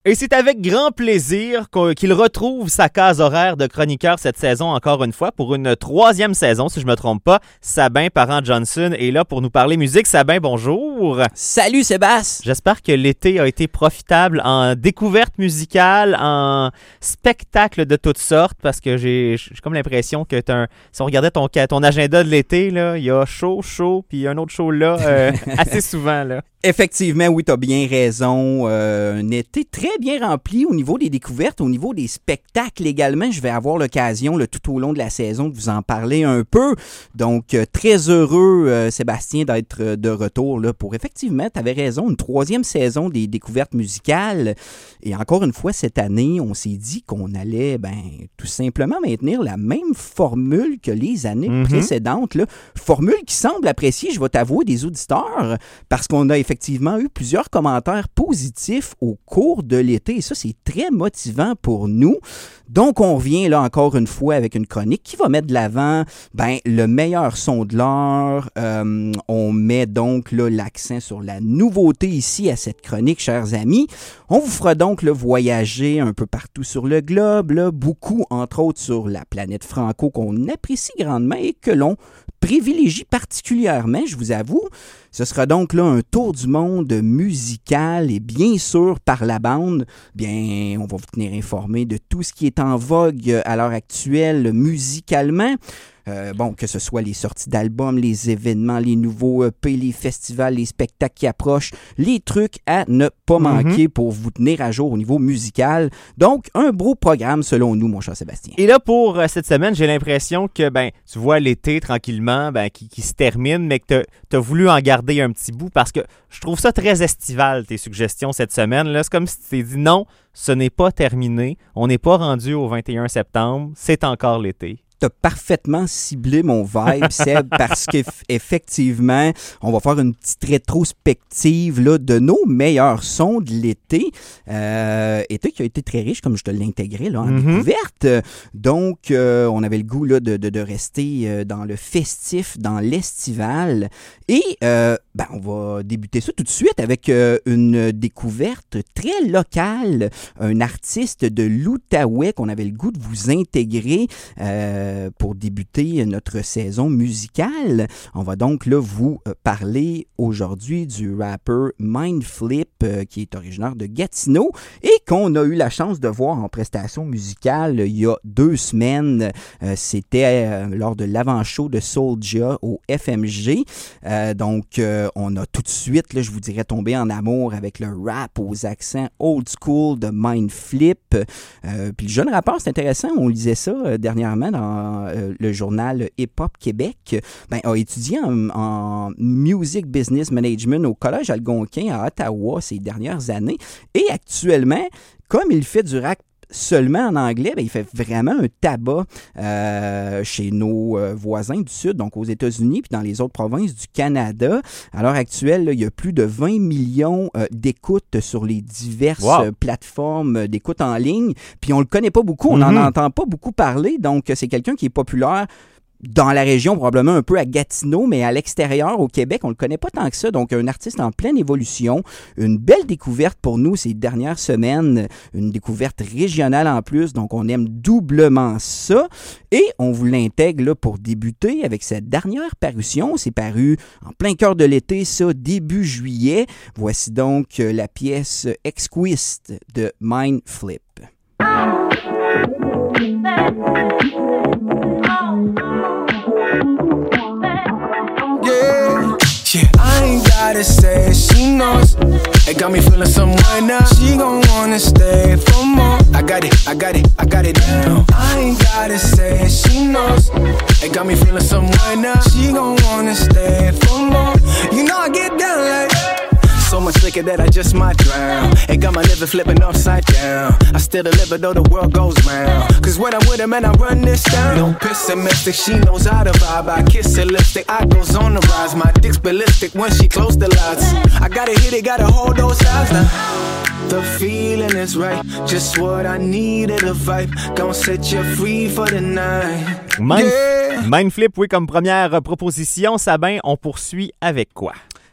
Et c'est avec grand plaisir qu'il retrouve sa case horaire de chroniqueur cette saison encore une fois pour une 3e saison, si je me trompe pas. Sabin Parent-Johnson est là pour nous parler musique. Sabin, bonjour! Salut Sébastien! J'espère que l'été a été profitable en découverte musicale, en spectacle de toutes sortes, parce que j'ai comme l'impression que si on regardait ton agenda de l'été, là, il y a chaud, puis un autre show là, assez souvent, là. Effectivement, oui, tu as bien raison. Un été très bien rempli au niveau des découvertes, au niveau des spectacles également. Je vais avoir l'occasion tout au long de la saison de vous en parler un peu. Donc, très heureux, Sébastien, d'être de retour là, pour effectivement, tu avais raison, une 3e saison des découvertes musicales. Et encore une fois, cette année, on s'est dit qu'on allait tout simplement maintenir la même formule que les années précédentes. Là. Formule qui semble appréciée, je vais t'avouer, des auditeurs, parce qu'on a effectivement eu plusieurs commentaires positifs au cours de l'été et ça, c'est très motivant pour nous. Donc, on revient là encore une fois avec une chronique qui va mettre de l'avant le meilleur son de l'heure. On met donc là, l'accent sur la nouveauté ici à cette chronique, chers amis. On vous fera donc là, voyager un peu partout sur le globe, là, beaucoup entre autres sur la planète Franco qu'on apprécie grandement et que l'on privilégie particulièrement, je vous avoue. Ce sera donc là un tour du monde musical et bien sûr par la bande, on va vous tenir informé de tout ce qui est en vogue à l'heure actuelle musicalement. Que ce soit les sorties d'albums, les événements, les nouveaux EP, les festivals, les spectacles qui approchent, les trucs à ne pas manquer pour vous tenir à jour au niveau musical. Donc, un beau programme selon nous, mon cher Sébastien. Et là, pour cette semaine, j'ai l'impression que tu vois l'été tranquillement qui se termine, mais que tu as voulu en garder un petit bout parce que je trouve ça très estival, tes suggestions cette semaine. Là, c'est comme si tu t'es dit non, ce n'est pas terminé, on n'est pas rendu au 21 septembre, c'est encore l'été. Tu as parfaitement ciblé mon vibe, Seb, parce qu'effectivement, on va faire une petite rétrospective là, de nos meilleurs sons de l'été. Été qui a été très riche, comme je te l'ai intégré là, en découverte. Donc, on avait le goût là, de rester dans le festif, dans l'estival. Et on va débuter ça tout de suite avec une découverte très locale. Un artiste de l'Outaouais qu'on avait le goût de vous intégrer pour débuter notre saison musicale. On va donc là vous parler aujourd'hui du rappeur Mindflip qui est originaire de Gatineau et qu'on a eu la chance de voir en prestation musicale il y a 2 semaines. C'était lors de l'avant-show de Soulja au FMG. On a tout de suite, là, je vous dirais, tombé en amour avec le rap aux accents old school de Mindflip. Puis le jeune rappeur, c'est intéressant, on lisait ça dernièrement dans le journal Hip Hop Québec, a étudié en Music Business Management au Collège Algonquin à Ottawa ces dernières années. Et actuellement, comme il fait du rap seulement en anglais, il fait vraiment un tabac chez nos voisins du Sud, donc aux États-Unis puis dans les autres provinces du Canada. À l'heure actuelle, là, il y a plus de 20 millions d'écoutes sur les diverses plateformes d'écoute en ligne. Puis on le connaît pas beaucoup, on n'en entend pas beaucoup parler, donc c'est quelqu'un qui est populaire dans la région, probablement un peu à Gatineau, mais à l'extérieur, au Québec, on le connaît pas tant que ça. Donc, un artiste en pleine évolution. Une belle découverte pour nous ces dernières semaines. Une découverte régionale en plus. Donc, on aime doublement ça. Et on vous l'intègre là, pour débuter avec cette dernière parution. C'est paru en plein cœur de l'été, ça, début juillet. Voici donc la pièce Exquisite de Mindflip. Yeah, I ain't gotta say it, she knows. It got me feeling some way now. She gon' wanna stay for more. I got it down. I ain't gotta say it, she knows. It got me feeling some way now. She gon' wanna stay for more. You know I get down like so much liquor that I just might drown. It got my liver flipping upside down. I still deliver though the world goes round. Cause when I'm with her, man, I run this down. No pessimistic, she knows how to vibe. I kiss her lipstick, I goes on the rise. My dick's ballistic when she close the lights. I gotta hit it, gotta hold those eyes now. The feeling is right, just what I needed, a vibe. Gonna set you free for the night. Mindflip, oui, comme première proposition. Sabin, on poursuit avec quoi?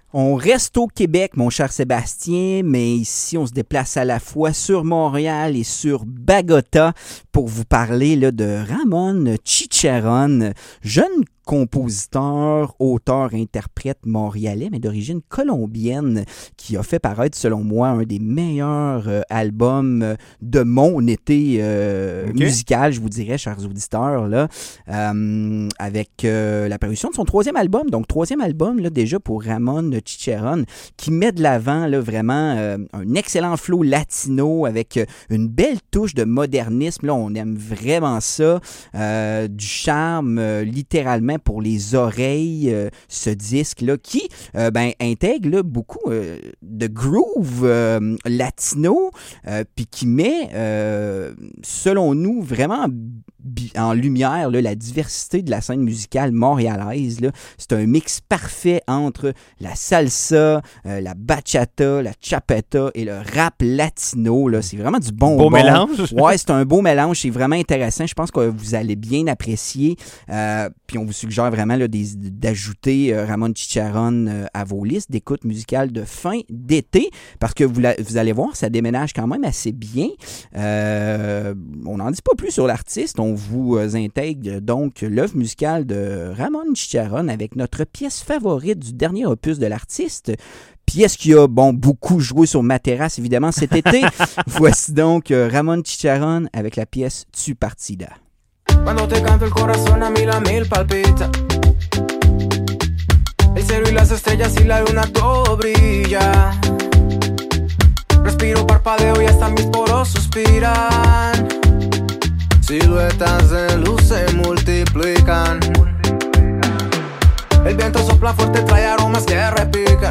On reste au Québec, mon cher Sébastien, mais ici, on se déplace à la fois sur Montréal et sur Bogota pour vous parler là, de Ramon Chicharrón, jeune compositeur, auteur, interprète montréalais, mais d'origine colombienne, qui a fait paraître, selon moi, un des meilleurs albums de mon été musical, je vous dirais, chers auditeurs, là, avec l'apparition de son troisième album. Donc, troisième album, là, déjà pour Ramon Chicharón, qui met de l'avant là, vraiment un excellent flow latino avec une belle touche de modernisme. Là, on aime vraiment ça. Du charme, littéralement, pour les oreilles, ce disque-là, qui intègre là, beaucoup de groove latino, puis qui met, selon nous, vraiment en lumière là, la diversité de la scène musicale montréalaise. Là. C'est un mix parfait entre la salsa, la bachata, la chapeta et le rap latino. Là. C'est vraiment du bon mélange. Ouais, c'est un beau mélange. C'est vraiment intéressant. Je pense que vous allez bien apprécier. Puis on vous suggère vraiment là, d'ajouter Ramon Chicharón à vos listes d'écoute musicale de fin d'été parce que vous allez voir, ça déménage quand même assez bien. On n'en dit pas plus sur l'artiste. On vous intègre donc l'œuvre musicale de Ramon Chicharón avec notre pièce favorite du dernier opus de l'artiste. Pièce qui a beaucoup joué sur ma terrasse, évidemment, cet été. Voici donc Ramon Chicharón avec la pièce Tu Partida. Cuando te canto el corazón a mil palpita. El cielo y las estrellas y la luna todo brilla. Respiro, parpadeo y hasta mis poros suspiran. Siluetas de luz se multiplican. El viento sopla fuerte, trae aromas que repican.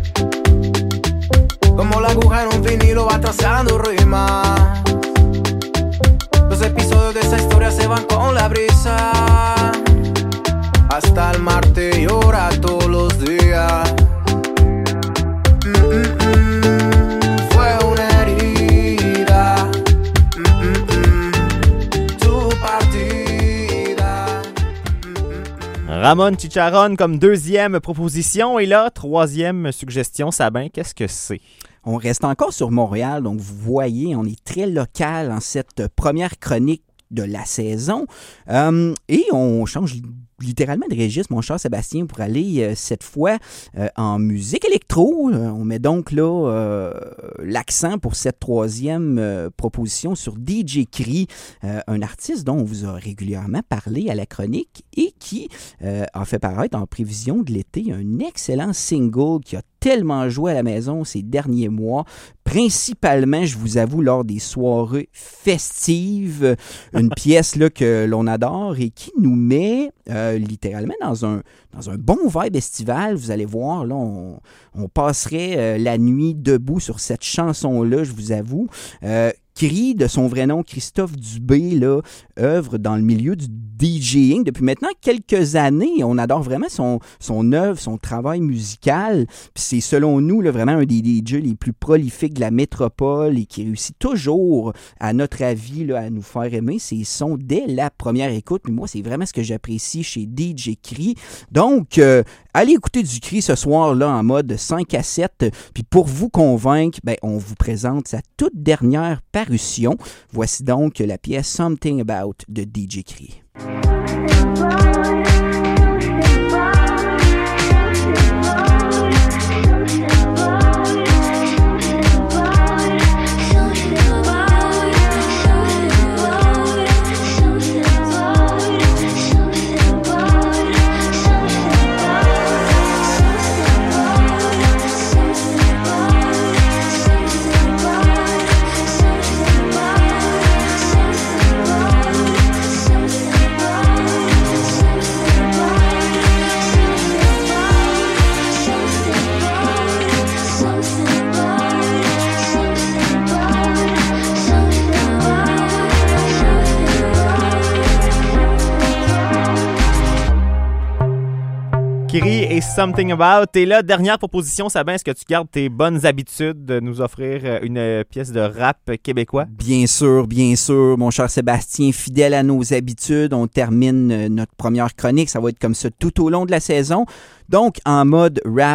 Como la aguja en un vinilo va trazando rimas. Los episodios de esa historia se van con la brisa. Hasta el mar te llora todos los días. Fue una herida. Tu partida. Ramon Chicharón comme deuxième proposition. Et là, troisième suggestion, Sabin, qu'est-ce que c'est? On reste encore sur Montréal, donc vous voyez, on est très local en cette première chronique de la saison. Et on change littéralement de registre, mon cher Sébastien, pour aller cette fois en musique électro. On met donc là l'accent pour cette troisième proposition sur DJ Cree, un artiste dont on vous a régulièrement parlé à la chronique et qui a fait paraître en prévision de l'été un excellent single qui a tellement joué à la maison ces derniers mois, principalement, je vous avoue, lors des soirées festives, une pièce là, que l'on adore et qui nous met littéralement dans un bon vibe estival. Vous allez voir, là, on passerait la nuit debout sur cette chanson-là, je vous avoue. Cree, de son vrai nom Christophe Dubé, là, œuvre dans le milieu du DJing depuis maintenant quelques années. On adore vraiment son œuvre, son travail musical. Puis c'est selon nous là, vraiment un des DJ les plus prolifiques de la métropole et qui réussit toujours, à notre avis, là, à nous faire aimer ses sons dès la première écoute. Mais moi, c'est vraiment ce que j'apprécie chez DJ Cree. Donc, allez écouter du Cree ce soir-là en mode 5 à 7. Puis pour vous convaincre, on vous présente sa toute dernière parution. Voici donc la pièce Something About de DJ Cree. Cree et Something About. Et là, dernière proposition, Sabin, est-ce que tu gardes tes bonnes habitudes de nous offrir une pièce de rap québécois? Bien sûr, mon cher Sébastien, fidèle à nos habitudes, on termine notre première chronique, ça va être comme ça tout au long de la saison. Donc, en mode rap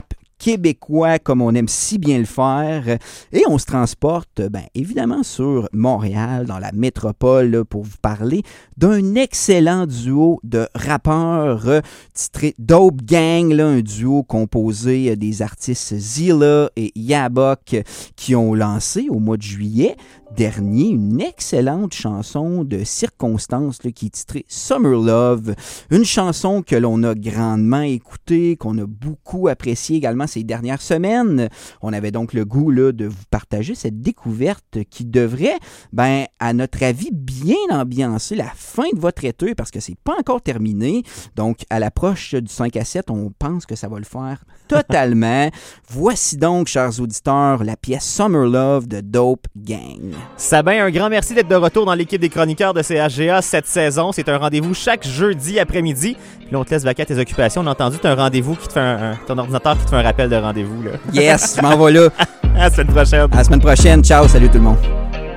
québécois comme on aime si bien le faire. Et on se transporte, évidemment, sur Montréal, dans la métropole, là, pour vous parler d'un excellent duo de rappeurs titré Dope Gang, là, un duo composé des artistes Zilla et Yabok qui ont lancé au mois de juillet dernier une excellente chanson de circonstance là, qui est titrée Summer Love, une chanson que l'on a grandement écoutée, qu'on a beaucoup appréciée également ces dernières semaines. On avait donc le goût là, de vous partager cette découverte qui devrait, à notre avis, bien ambiancer la fin de votre été parce que c'est pas encore terminé. Donc, à l'approche du 5 à 7, on pense que ça va le faire totalement. Voici donc, chers auditeurs, la pièce Summer Love de Dope Gang. Sabin, un grand merci d'être de retour dans l'équipe des chroniqueurs de CHGA cette saison. C'est un rendez-vous chaque jeudi après-midi. Puis là, on te laisse vaquer à tes occupations. On a entendu, tu as un rendez-vous qui te fait ton ordinateur qui te fait un rappel de rendez-vous. Là. Yes, je m'en vais là. À la semaine prochaine. À la semaine prochaine. Ciao, salut tout le monde.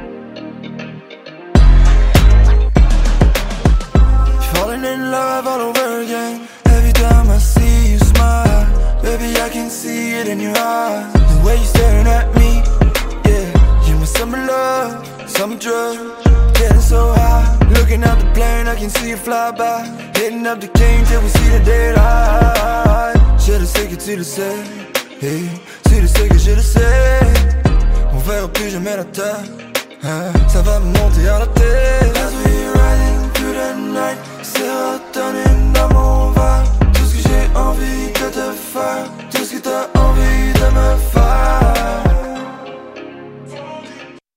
Falling in love all over again. Every time I see you smile, baby, I can see it in your eyes. The way you're staring at me, yeah. You're my summer love, summer drug. Getting so high, looking out the plane, I can see you fly by. Hitting up the king till we see the daylight. Should've taken it to the set, hey. Should've taken it, should've said. On verra plus jamais la terre, hein. Ça va me monter à la tête.